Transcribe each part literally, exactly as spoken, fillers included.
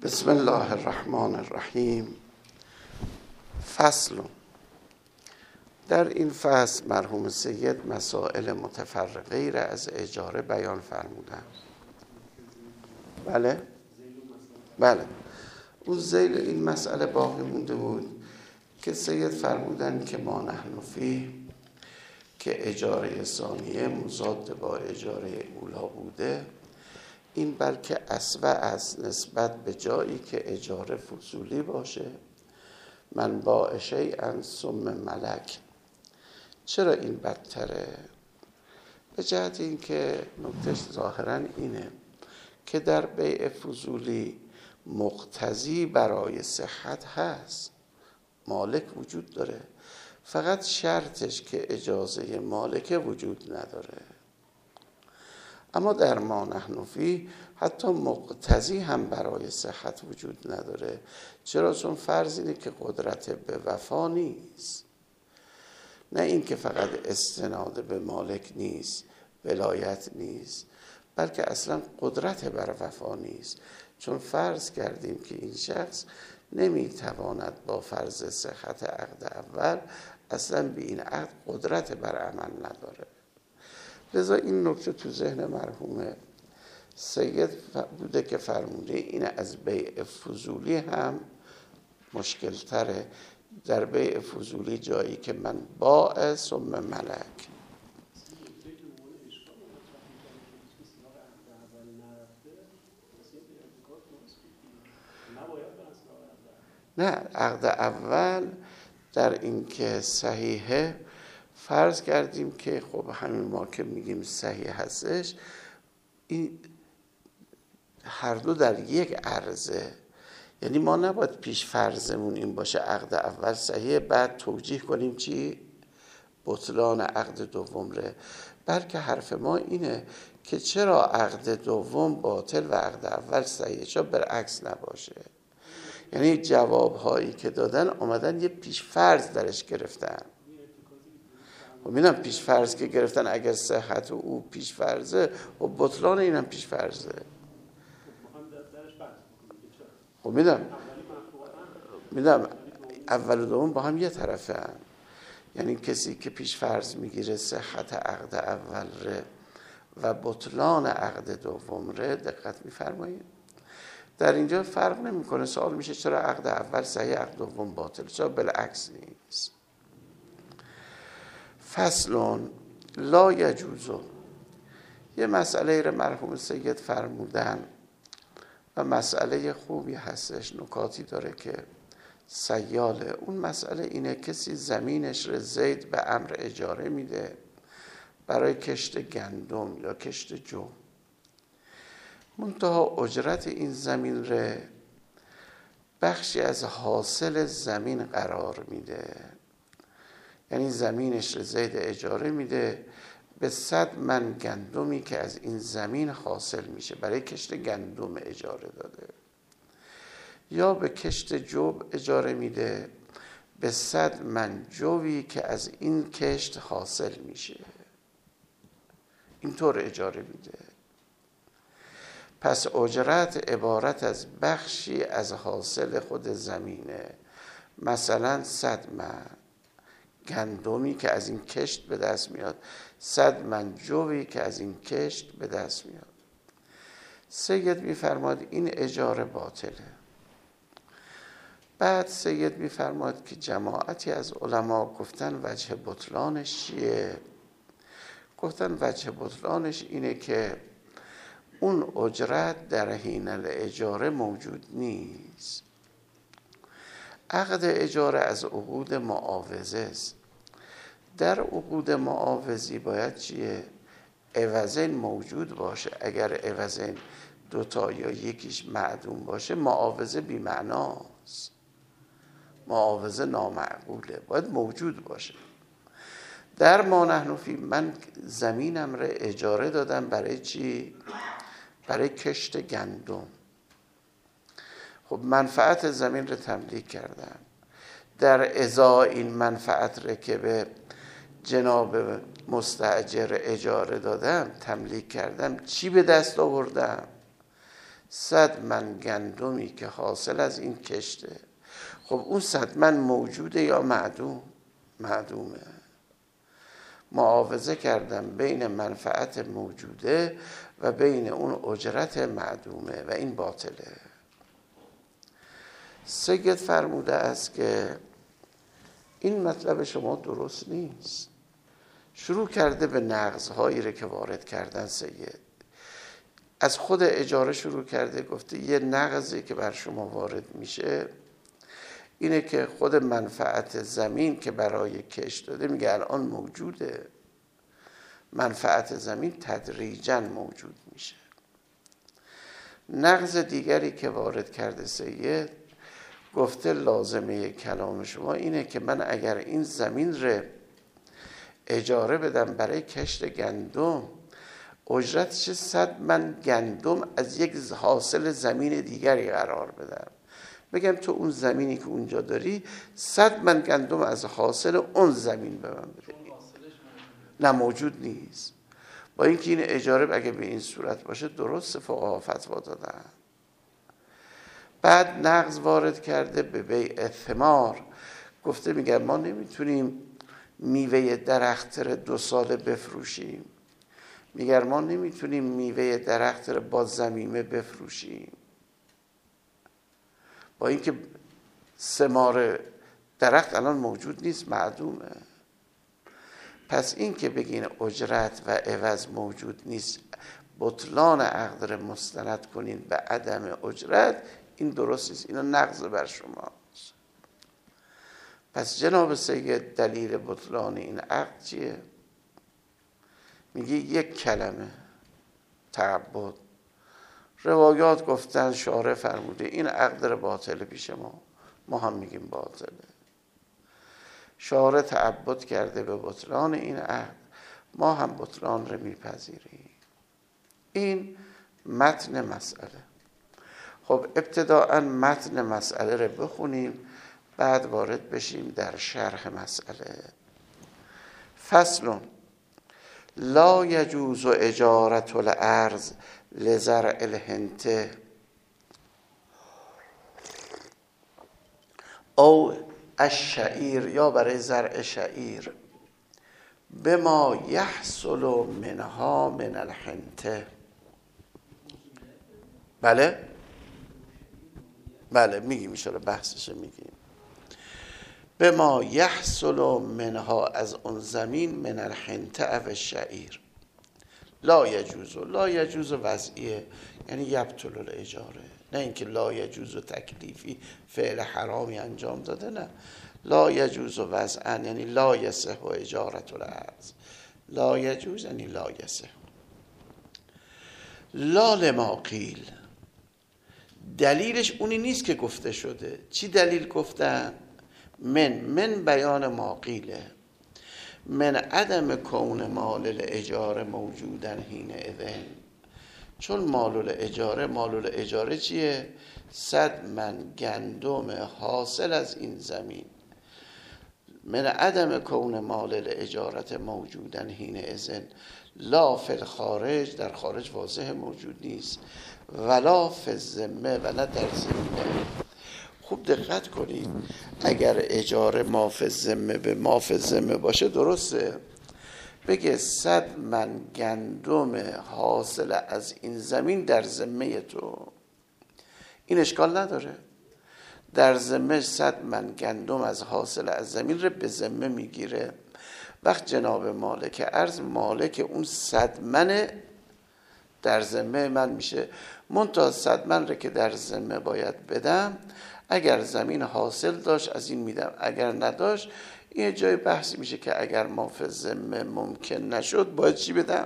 بسم الله الرحمن الرحیم. فصل. در این فصل مرحوم سید مسائل متفرقه را از اجاره بیان فرمودند. بله؟ بله. اون ذیل این مسئله باقی مونده بود که سید فرمودند که ما نحن فیه که اجاره ثانیه مضاد با اجاره اولا بوده، این بلکه اسوأ است نسبت به جایی که اجاره فضولی باشه، من با شیئا ثم ملک. چرا این بدتره؟ به جهت این که نکتهش ظاهرا اینه که در بیع فضولی مقتضی برای صحت هست، مالک وجود داره، فقط شرطش که اجازه مالک وجود نداره. اما در ما نحن فیه حتی مقتضی هم برای صحت وجود نداره. چرا؟ چون فرض اینه که قدرت به وفا نیست، نه این که فقط استناد به مالک نیست، ولایت نیست، بلکه اصلا قدرت بر وفا نیست، چون فرض کردیم که این شخص نمیتواند با فرض صحت عقد اول اصلا به این عقد قدرت بر عمل نداره. لذا این نکته تو ذهن مرحوم سید بوده که فرموده این از بیع فضولی هم مشکل تره. در بیع فضولی جایی که من باع ثم ملک. نه، عقد اول در این که صحیحه فرض کردیم که خب همین ما که میگیم صحیح هستش، این هر دو در یک عرضه، یعنی ما نباید پیش فرضمون این باشه عقد اول صحیح بعد توجیه کنیم چی؟ بطلان عقد دوم ره، بلکه حرف ما اینه که چرا عقد دوم باطل و عقد اول صحیح، چرا برعکس نباشه. یعنی جواب هایی که دادن آمدن یه پیش فرض درش گرفتن. و میدونم پیش فرض که گرفتن اگر صحت و او پیش فرضه و بطلان اینم پیش فرضه. و میدونم میدونم اول و دوم با هم یه طرفه هم. یعنی کسی که پیش فرض میگیره صحت عقد اول ره و بطلان عقد دوم ره، دقت میفرمایید در اینجا فرق نمیکنه. سوال میشه چرا عقد اول صحیح عقد دوم باطل، چرا بالعکس نیست؟ فصلون لا یجوزو. یه مسئله رو مرحوم سید فرمودن و مسئله خوبی هستش، نکاتی داره که سیاله. اون مسئله اینه کسی زمینش رو زید به امر اجاره میده برای کشت گندم یا کشت جو، منتها اجرت این زمین رو بخشی از حاصل زمین قرار میده. یعنی زمینش رو زید اجاره میده به صد من گندمی که از این زمین حاصل میشه، برای کشت گندم اجاره داده، یا به کشت جوب اجاره میده به صد من جوی که از این کشت حاصل میشه، اینطور اجاره میده. پس اجرت عبارت از بخشی از حاصل خود زمینه، مثلا صد من گندمی که از این کشت به دست میاد، صد من جوی که از این کشت به دست میاد. سید میفرماد این اجاره باطله. بعد سید میفرماد که جماعتی از علما گفتن وجه بطلانش چیه؟ گفتن وجه بطلانش اینه که اون اجرت در حین الاجاره موجود نیست. عقد اجاره از عقود معاوضه است. در عقود معاوضی باید چیه؟ عوضین موجود باشه. اگر عوضین دوتا یا یکیش معدوم باشه معاوضه بی معناست، معاوضه نامعقوله، باید موجود باشه. در ما نحن فیه من زمینم رو اجاره دادم برای چی؟ برای کشت گندم. خب منفعت زمین رو تملیک کردم، در ازای این منفعت رو که به جناب مستاجر اجاره دادم تملیک کردم، چی به دست آوردم؟ صد من گندمی که حاصل از این کشته. خب اون صد من موجوده یا معدوم؟ معدومه. معاوضه کردم بین منفعت موجوده و بین اون اجرت معدومه و این باطله. سید فرموده است که این مطلب شما درست نیست. شروع کرده به نقض‌هایی رو که وارد کردن سید. از خود اجاره شروع کرده، گفته یه نقضی که بر شما وارد میشه اینه که خود منفعت زمین که برای کش داده، میگه الان موجوده، منفعت زمین تدریجاً موجود میشه. نقض دیگری که وارد کرده سید، گفته لازمه کلام شما اینه که من اگر این زمین رو اجاره بدم برای کشت گندم، اجرتش صد من گندم از یک حاصل زمین دیگری قرار بدم، بگم تو اون زمینی که اونجا داری صد من گندم از حاصل اون زمین به من بده، نه موجود نیست. با اینکه این اجاره اگه به این صورت باشه درست فقها فتوا دادن. بعد نقض وارد کرده به بیع ثمار، گفته میگه ما نمیتونیم میوه درخت رو دو ساله بفروشیم، میگه ما نمیتونیم میوه درخت رو با زمیمه بفروشیم، با اینکه ثمار درخت الان موجود نیست، معدومه. پس این که بگین اجرت و عوض موجود نیست، بطلان عقد رو مستند کنین به عدم اجرت، این درست نیست، اینا نقض بر شما. پس جناب سید دلیل بطلان این عقد چیه؟ میگه یک کلمه تعبد. روایات گفتن شارع فرموده این عقد رو باطل پیش ما، ما هم میگیم باطله. شارع تعبد کرده به بطلان این عقد، ما هم بطلان رو میپذیریم. این متن مسئله. خب ابتداءً متن مسئله رو بخونیم، بعد وارد بشیم در شرح مسئله. فصل: لا یجوز اجارة الارض لزرع الحنطه او الشعیر، یا برای زرع شعیر، بما یحصل منها من الحنطه. بله بله میگیم میشه، بحثش میگیم. به ما یحصل منها، از اون زمین، من الحنطه و الشعیر. لا یجوز، لا یجوز وضعیه یعنی یبطل الاجاره، نه اینکه لا یجوز تکلیفی فعل حرامی انجام داده، نه. لا یجوز وضعا یعنی لا یصح اجارة الارض، لا یجوز یعنی لا یصح. لا لما قیل، دلیلش اونی نیست که گفته شده. چی دلیل گفتن؟ من من بیان ما قیله، من عدم کون مال الاجاره موجودن حین اذن، چون مال الاجاره، مال الاجاره چیه؟ صد من گندم حاصل از این زمین. من عدم کون مال الاجارت موجودن حین اذن، لا فی الخارج، در خارج واضح موجود نیست، ولا فی الذمه، ولا در ذمه. خوب دقت کنید، اگر اجاره ما فی الذمه به ما فی الذمه باشه درسته، بگه صد من گندم حاصل از این زمین در ذمه تو، این اشکال نداره. در ذمه صد من گندم از حاصل از زمین رو به ذمه میگیره. وقت جناب مالک ارز، مالک اون صد من در ذمه من میشه، منتها صد من رو که در ذمه باید بدم، اگر زمین حاصل داشت از این میدم، اگر نداشت این جای بحثی میشه که اگر ما فی الذمه ممکن نشد باید چی بدم؟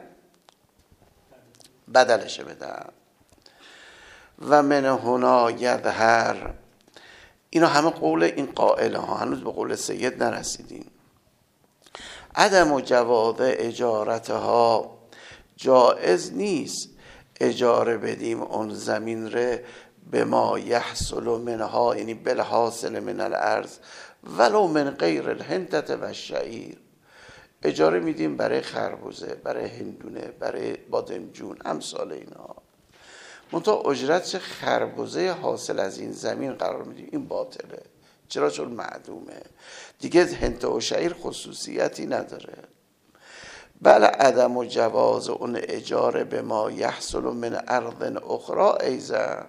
بدلش بدم. و من هنا یظهر، اینا همه قول این قائله ها، هنوز به قول سید نرسیدیم. عدم و جواز اجارتها، جائز نیست اجاره بدیم اون زمین ره به ما یحصل منها، یعنی بالحاصل من الارض، ولو من غیر الحنطه و الشعیر. اجاره میدیم برای خربوزه، برای هندونه، برای بادمجون، امثال اینا. منتها اجرت خربزه حاصل از این زمین قرار میدیم، این باطله. چرا؟ چون معدومه دیگه. هنته و شعیر خصوصیتی نداره. بل عدم و جواز اون اجاره به ما یحصل من ارض اخرى ایزن.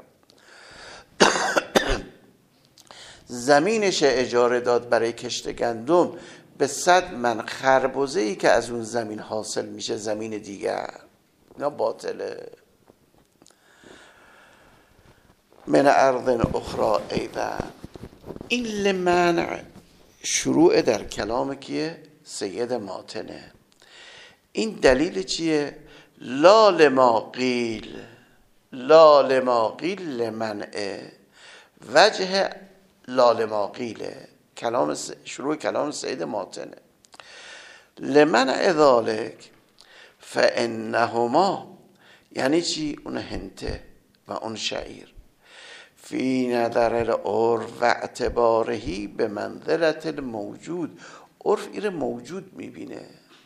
زمینش اجاره داد برای کشت گندم به صد من خربزه ای که از اون زمین حاصل میشه زمین دیگر، اینا باطله. من ارض اخرى ایضا. این لمنع شروع در کلام کیه؟ سید ماتنه. این دلیل چیه؟ لا لما قیل، لا لما قیل لمنعه. وجه لا لما قیله کلام شروع کلام سید ماتنه. لمنع ذالک فانهما، یعنی چی؟ اون هنته و اون شعیر فی نظر العرف و اعتبارهی به منزلت الموجود. عرف این موجود میبینه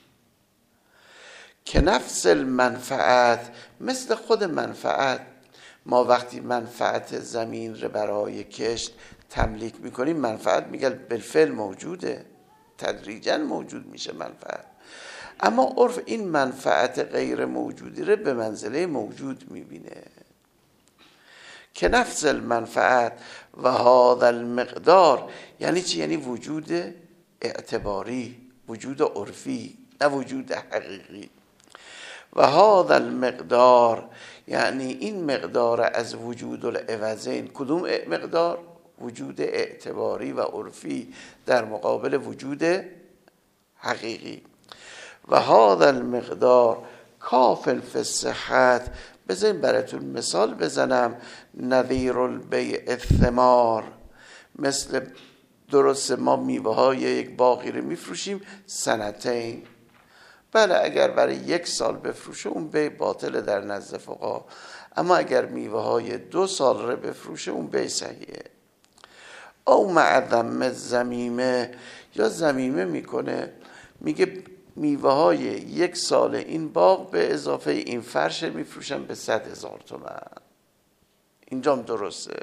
که نفس المنفعت، مثل خود منفعت. ما وقتی منفعت زمین رو برای کشت تملیک میکنیم، منفعت میگه بالفعل موجوده، تدریجا موجود میشه منفعت. اما عرف این منفعت غیر موجودی رو به منزله موجود میبینه که نفس المنفعت و هذا المقدار. یعنی چی؟ یعنی وجود اعتباری، وجود عرفی، نه وجود حقیقی. و هذا المقدار، یعنی این مقدار از وجود العوضین. کدوم مقدار؟ وجود اعتباری و عرفی در مقابل وجود حقیقی. و هذا المقدار کافل فی الصحت. بذاریم براتون مثال بزنم. نظیر البیع الثمار، مثل درست ما میوه های یک باغی رو میفروشیم سنتین. بله اگر برای یک سال بفروشه اون بیع باطل در نزد فقها، اما اگر میوه های دو سال رو بفروشه اون بیع صحیحه. او معظم زمیمه، یا زمیمه میکنه میگه میوه های یک سال این باغ به اضافه این فرش میفروشن به صد هزار تومن. اینجام درسته.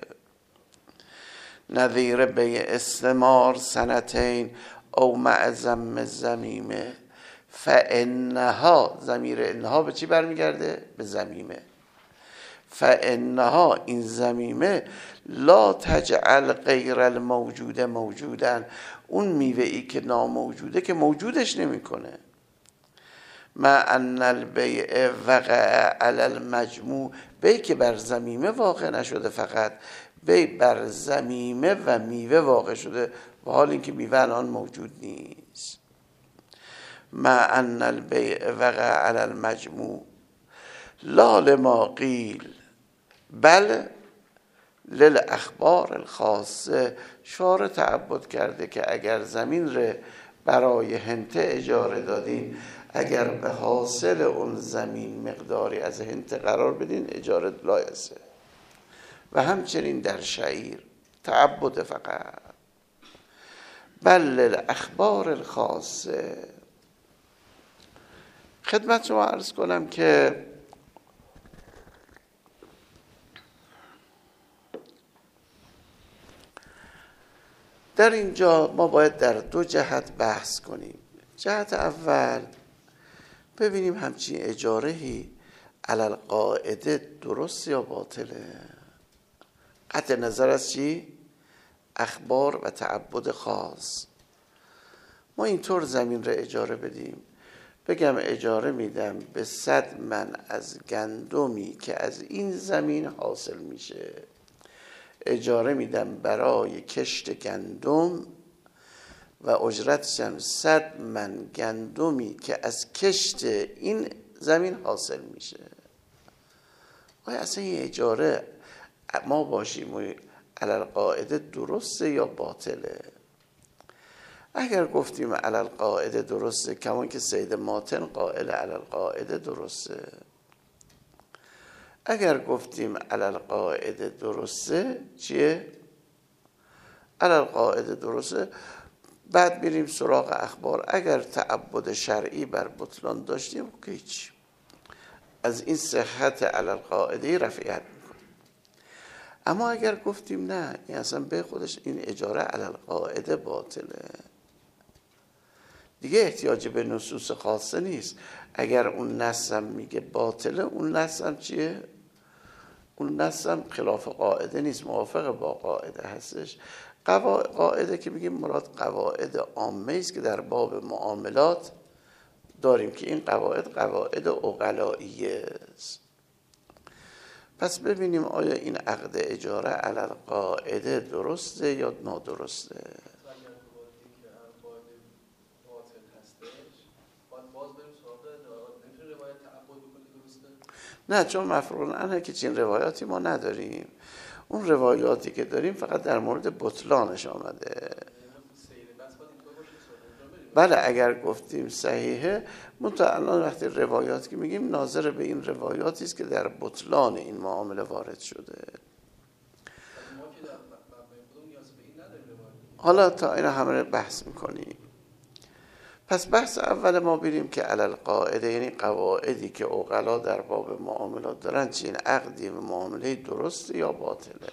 نظیر بیع استمار سنتین او معظم زمیمه فانها. ضمیر انها به چی برمیگرده؟ به زمیمه. فانها، این زمیمه، لا تجعل غیر الموجود موجودن. اون میوه ای که ناموجوده که موجودش نمیکنه. مع ان البیع وقع علی المجموع. بیع که بر زمیمه واقع نشده، فقط بیع بر زمیمه و میوه واقع شده، و حال اینکه میوه الان موجود نیست. مع ان البیع وقع علی المجموع لا لما قیل بل للاخبار الخاصه. شارع تعبد کرده که اگر زمین رو برای هنته اجاره دادین، اگر به حاصل اون زمین مقداری از هنته قرار بدین اجاره لایسه. و همچنین در شعیر تعبد فقط. بل للاخبار الخاصه. خدمت شما عرض کنم که در اینجا ما باید در دو جهت بحث کنیم. جهت اول ببینیم همچین اجارهی علی القاعده درست یا باطله. قطع نظر از چی؟ اخبار و تعبد خاص. ما اینطور زمین رو اجاره بدیم، بگم اجاره میدم به صد من از گندمی که از این زمین حاصل میشه، اجاره میدم برای کشت گندم و اجرتشم صد من گندمی که از کشت این زمین حاصل میشه. آیا اصلا این اجاره ما باشیم و علی القاعده درسته یا باطله؟ اگر گفتیم علی القاعده درسته، کمان که سید ماتن قائل علی القاعده درسته. اگر گفتیم علی القاعده درسته، چیه؟ علی القاعده درسته. بعد میریم سراغ اخبار. اگر تعبد شرعی بر بطلان داشتیم که هیچ، از این صحت علی القاعده رفعیت میکنیم. اما اگر گفتیم نه این اصلا به خودش این اجاره علی القاعده باطله، دیگه احتیاج به نصوص خاصه نیست. اگر اون نص هم میگه باطله، اون نص هم چیه؟ اون نص هم خلاف قاعده نیست، موافق با قاعده هستش. قاعده که میگیم مراد قواعد عامه است که در باب معاملات داریم که این قواعد قواعد عقلائیه است. پس ببینیم آیا این عقد اجاره علی القاعده درسته یا نادرسته. نه، چون مفروض عنه که چین روایاتی ما نداریم. اون روایاتی که داریم فقط در مورد بطلانش آمده. بله اگر گفتیم صحیحه، منتها الان وقتی روایات که میگیم ناظر به این روایاتی است که در بطلان این معامله وارد شده. حالا تا اینا همه بحث میکنیم. پس بحث اول ما بریم که علی القاعده یعنی قواعدی که عقلا در باب معاملات دارن، چه این عقدی و معامله درسته یا باطله.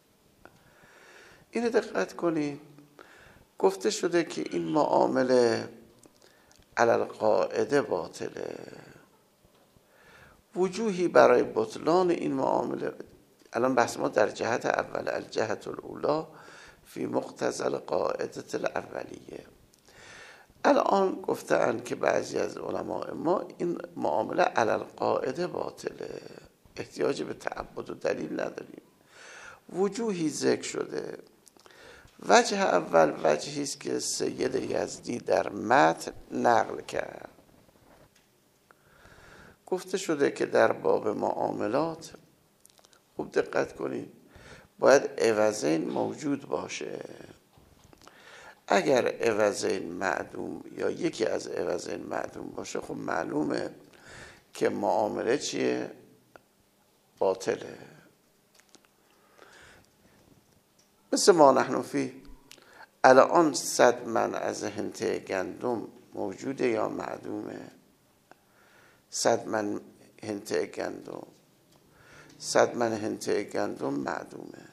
اینو دقت کنید، گفته شده که این معامله علی القاعده باطله. وجوهی برای بطلان این معامله، الان بحث ما در جهت اول، الجهت الاولا فی مقتضی القاعده الاولیه. الان گفتن که بعضی از علماء ما این معامله علی القاعده باطله، احتیاج به تعبد و دلیل نداریم. وجوهی ذکر شده. وجه اول وجهی است که سید یزدی در متن نقل کرد. گفته شده که در باب معاملات، خوب دقت کنید، باید عوضین موجود باشه. اگر عوضین معدوم یا یکی از عوضین معدوم باشه، خب معلومه که معامله چیه؟ باطله. مثل ما نحن فی، الان صد من از هنته گندم موجوده یا معدومه؟ صد من هنته گندم صد من هنته گندم معدومه.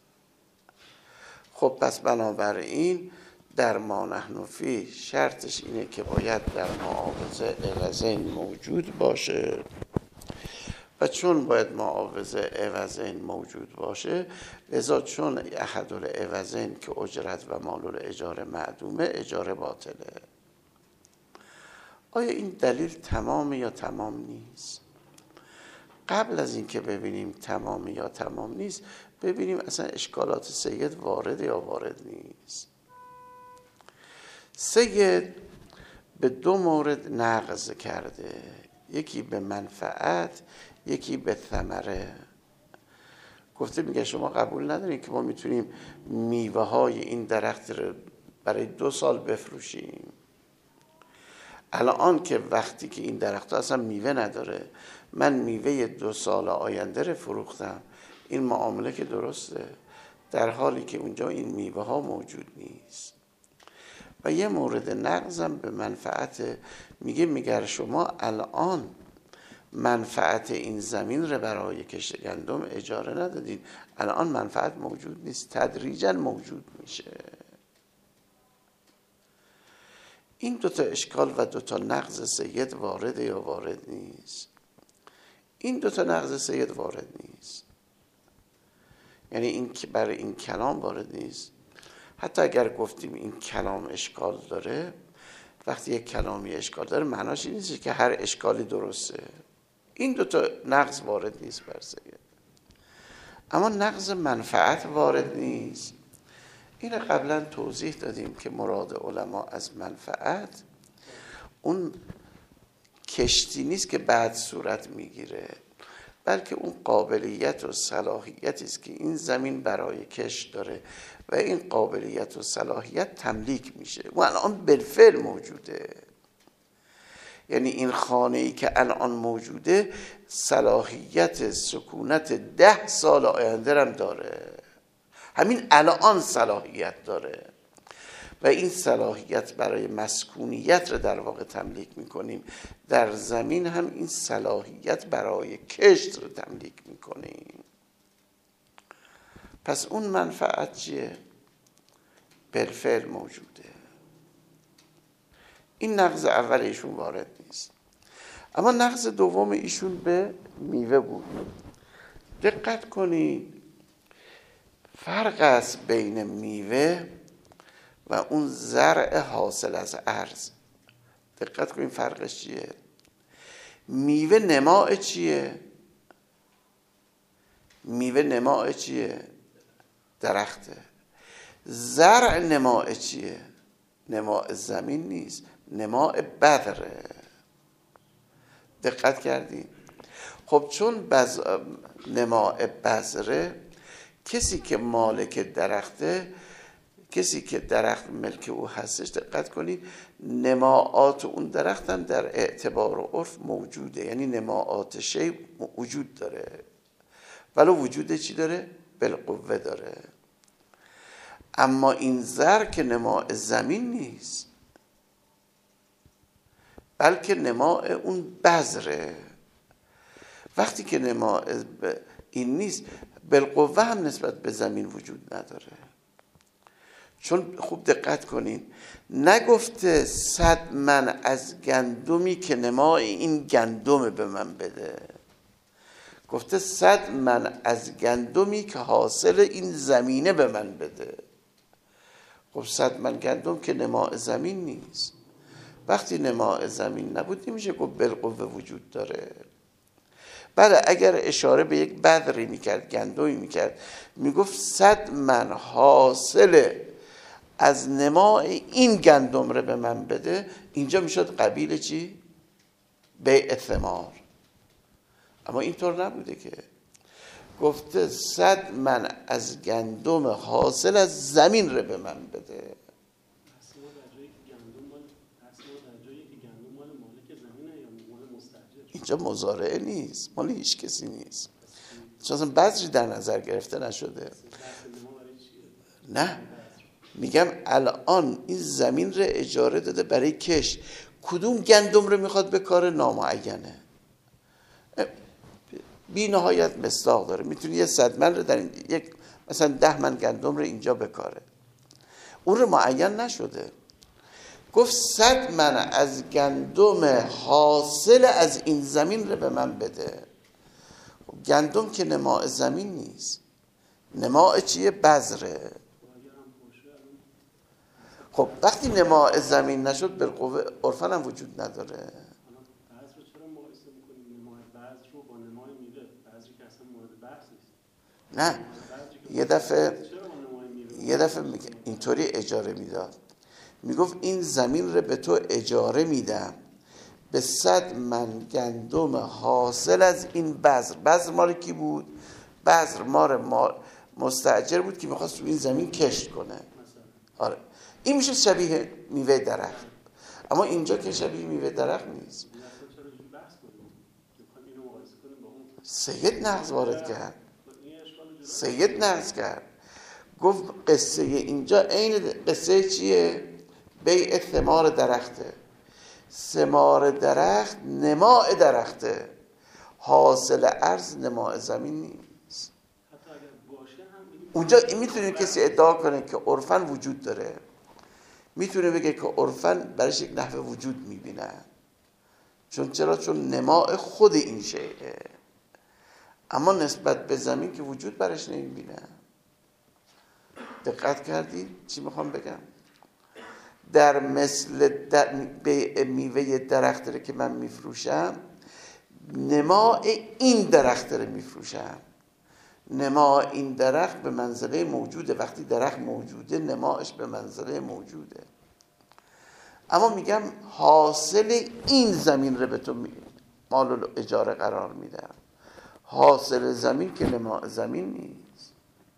خب پس بنابراین در ما نحن فی شرطش اینه که باید در معاوضه عوضین موجود باشه، و چون باید معاوضه عوضین موجود باشه، لذا چون احد العوضین که اجرت و مال الاجاره معدومه، اجاره باطله. آیا این دلیل تمام یا تمام نیست؟ قبل از این که ببینیم تمام یا تمام نیست، ببینیم اصلا اشکالات سید وارد یا وارد نیست. سید به دو مورد نقض کرده، یکی به منفعت، یکی به ثمره. گفته میگه شما قبول ندارین که ما میتونیم میوه های این درخت رو برای دو سال بفروشیم. الان که وقتی که این درخت اصلا میوه نداره، من میوه دو سال آینده رو فروختم، این معامله که درسته، در حالی که اونجا این میوه ها موجود نیست. و یه مورد نقضم به منفعت، میگه میگر شما الان منفعت این زمین رو برای کشت گندم اجاره ندادین، الان منفعت موجود نیست، تدریجا موجود میشه. این دوتا اشکال و دوتا نقض سید وارد یا وارد نیست؟ این دوتا نقض سید وارد نیست، یعنی این که برای این کلام وارد نیست. حتی اگر گفتیم این کلام اشکال داره، وقتی یک کلامی اشکال داره معناش این نیست که هر اشکالی درسته. این دوتا نقض وارد نیست بر سید. اما نقض منفعت وارد نیست. این قبلا توضیح دادیم که مراد علما از منفعت اون کشتی نیست که بعد صورت میگیره، بلکه اون قابلیت و صلاحیتی است که این زمین برای کشت داره و این قابلیت و صلاحیت تملیک میشه و الان بالفعل موجوده. یعنی این خانه‌ای که الان موجوده صلاحیت سکونت ده سال آینده هم داره، همین الان صلاحیت داره و این صلاحیت برای مسکونیت رو در واقع تملیک میکنیم. در زمین هم این صلاحیت برای کشت رو تملیک میکنیم. پس اون منفعت چیه؟ بالفعل موجوده. این نقض اول ایشون وارد نیست. اما نقض دوم ایشون به میوه بود. دقت کنید فرق است بین میوه و اون زرع حاصل از ارض. دقت کنید فرقش چیه؟ میوه نماء چیه؟ میوه نماء چیه؟ درخته. زرع نماء چیه؟ نماء زمین نیست، نماء بذره. دقت کردی؟ خب چون بز... نماء بذره، کسی که مالک درخته، کسی که درخت ملک او هستش، دقت کنید نماعات اون درخت هم در اعتبار و عرف موجوده، یعنی نماعات شی وجود داره، ولو وجود چی داره؟ بالقوه داره. اما این زر که نماء زمین نیست، بلکه نماء اون بذره. وقتی که نماء این نیست، بالقوه هم نسبت به زمین وجود نداره. چون خوب دقت کنین نگفته صد من از گندمی که نماء این گندم به من بده، گفته صد من از گندمی که حاصل این زمینه به من بده. خب صد من گندم که نماء زمین نیست. وقتی نماء زمین نبود نمیشه گفت بالقوه وجود داره. بله اگر اشاره به یک بذری میکرد، گندمی میکرد، میگفت صد من حاصل از نماء این گندم رو به من بده، اینجا میشد قبیل چی؟ بیع ثمار. اما اینطور نبوده که، گفته صد من از گندم حاصل از زمین رو به من بده. اینجا مضارعه نیست، مال هیچ کسی نیست، چون اصلا بذری در نظر گرفته نشده. نه میگم الان این زمین رو اجاره داده برای کش، کدوم گندم رو میخواد بکاره نامعینه، بی نهایت مصداق داره. میتونی یه صد من رو در این یک مثلا ده من گندم رو اینجا بکاره، اون رو معین نشده. گفت صد من از گندم حاصل از این زمین رو به من بده. گندم که نماء زمین نیست، نماء چیه؟ بذره. خب وقتی نماء زمین نشد بالقوه عرفاً هم وجود نداره. نه یه دفعه یه دفعه میگه اینطوری اجاره میداد، میگفت این زمین رو به تو اجاره میدم به صد من گندم حاصل از این بذر. بذر مال کی بود؟ بذر مال مستاجر بود که میخواست رو این زمین کشت کنه. آره این میشه شبیه میوه درخت. اما اینجا که شبیه میوه درخت نیست. سید نقض وارد کرد، سید نقض کرد، گفت قصه اینجا عین قصه چیه؟ بیع ثمار درخته. ثمار درخت نماء درخته، حاصل ارض نماء زمین نیست. اونجا میتونه کسی ادعا کنه که عرفاً وجود داره، میتونه بگه که عرفاً برش یک نحوه وجود میبینه. چون چرا؟ چون نماء خود این شیء، اما نسبت به زمین که وجود برش نمیبینه. دقت کردید چی میخوام بگم؟ در مثل در به میوه درخت رو که من میفروشم، نماء این درخت رو میفروشم. نماء این درخت به منزله موجوده. وقتی درخت موجوده نماءش به منزله موجوده. اما میگم حاصل این زمین رو به تو مال اجاره قرار میدم. حاصل زمین که نماء زمین نیست.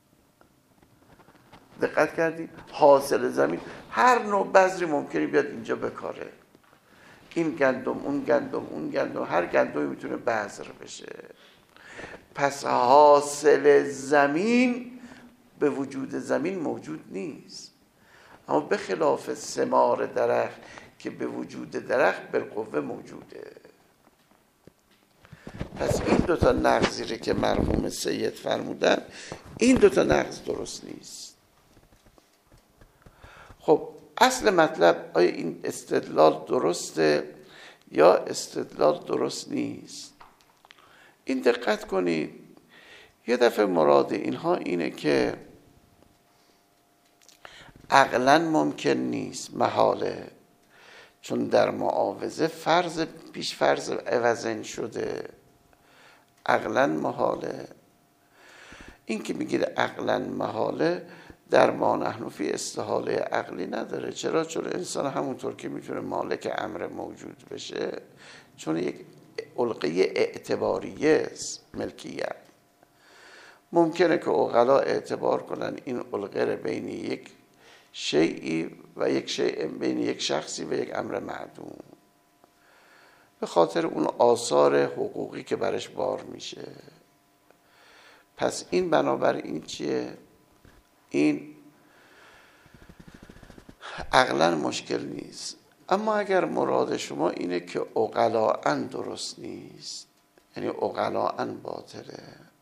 دقت کردید؟ حاصل زمین هر نوع بذری ممکنه بیاد اینجا بکاره، این گندم اون گندم اون گندم، هر گندمی میتونه بذر بشه. پس حاصل زمین به وجود زمین موجود نیست. اما به خلاف ثمار درخت که به وجود درخت بالقوه موجوده. پس این دوتا نقضی رو که مرحوم سید فرمودن، این دوتا نقض درست نیست. خب اصل مطلب، آیا این استدلال درسته یا استدلال درست نیست؟ این دقت کنید، یه دفعه مراد اینها اینه که عقلا ممکن نیست، محاله، چون در معاوضه فرض پیش فرض عوضین شده، عقلا محاله. این که میگید عقلا محاله در ما نحن فی استحاله عقلی نداره. چرا؟ چون انسان همونطور که میتونه مالک امر موجود بشه، چون یک علقه اعتباریه است ملکیت. ممکنه که عقلا اعتبار کنن این علقه رو بین یک شیئی و یک شیء، بین یک شخصی و یک امر معدوم، به خاطر اون آثار حقوقی که برش بار میشه. پس این بنابراین چیه؟ این عقلا مشکل نیست. اما اگر مراد شما اینه که عقلاً درست نیست، یعنی عقلاً باطله،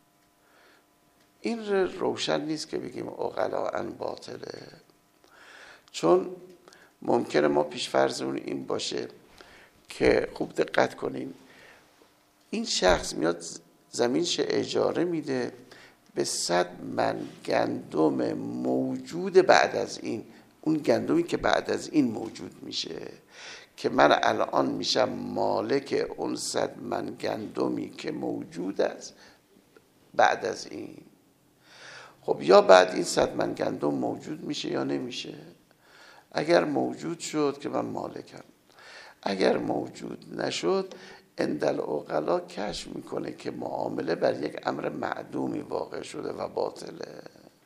این روشن نیست که بگیم عقلاً باطله، چون ممکنه ما پیش فرضمون این باشه که، خوب دقت کنین، این شخص میاد زمینش اجاره میده به صد من گندم موجود بعد از این، اون گندمی که بعد از این موجود میشه، که من الان میشم مالک اون صد من گندمی که موجود است بعد از این. خب یا بعد این صد من گندم موجود میشه یا نمیشه. اگر موجود شد که من مالکم، اگر موجود نشد اندل عقلا کشف میکنه که معامله بر یک امر معدومی واقع شده و باطله.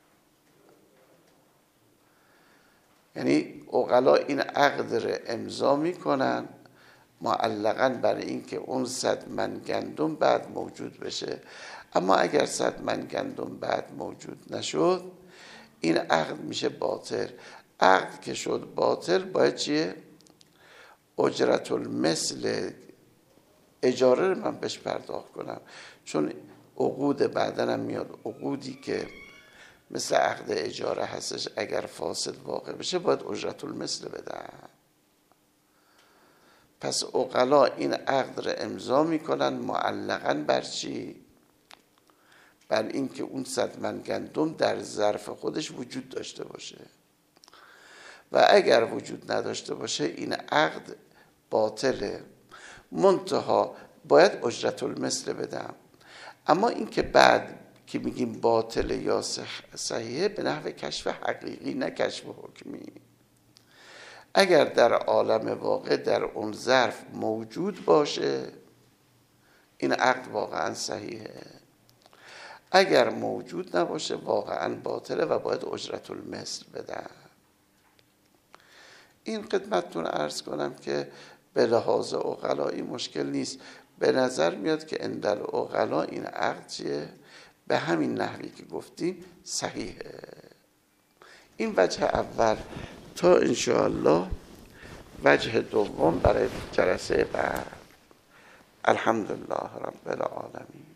یعنی عقلا این عقد رو امضا میکنن معلقاً بر این که اون صد من گندم بعد موجود بشه، اما اگر صد من گندم بعد موجود نشد این عقد میشه باطل. عقد که شد باطل باید چیه؟ اجرت المثل، اجاره رو من بهش پرداخت کنم، چون عقود بعدنم میاد، عقودی که مثل عقد اجاره هستش اگر فاسد واقع بشه باید اجرت المثل بدن. پس عقلا این عقد رو امضا میکنن معلقاً بر چی؟ بر این که اون صد من گندم در ظرف خودش وجود داشته باشه، و اگر وجود نداشته باشه این عقد باطله، منتها باید اجرت المثل بدم. اما این که بعد که میگیم باطله یا صحیحه به نحو کشف حقیقی نه کشف حکمی. اگر در عالم واقع در اون ظرف موجود باشه این عقد واقعا صحیحه، اگر موجود نباشه واقعا باطله و باید اجرت المثل بدم. این خدمتتون عرض کنم که به لحاظ عقلایی مشکل نیست. به نظر میاد که اندل عقلا این عقد چیه؟ به همین نحوی که گفتیم صحیحه. این وجه اول. تا انشاءالله وجه دوم برای جلسه بعد. الحمدلله رب العالمین.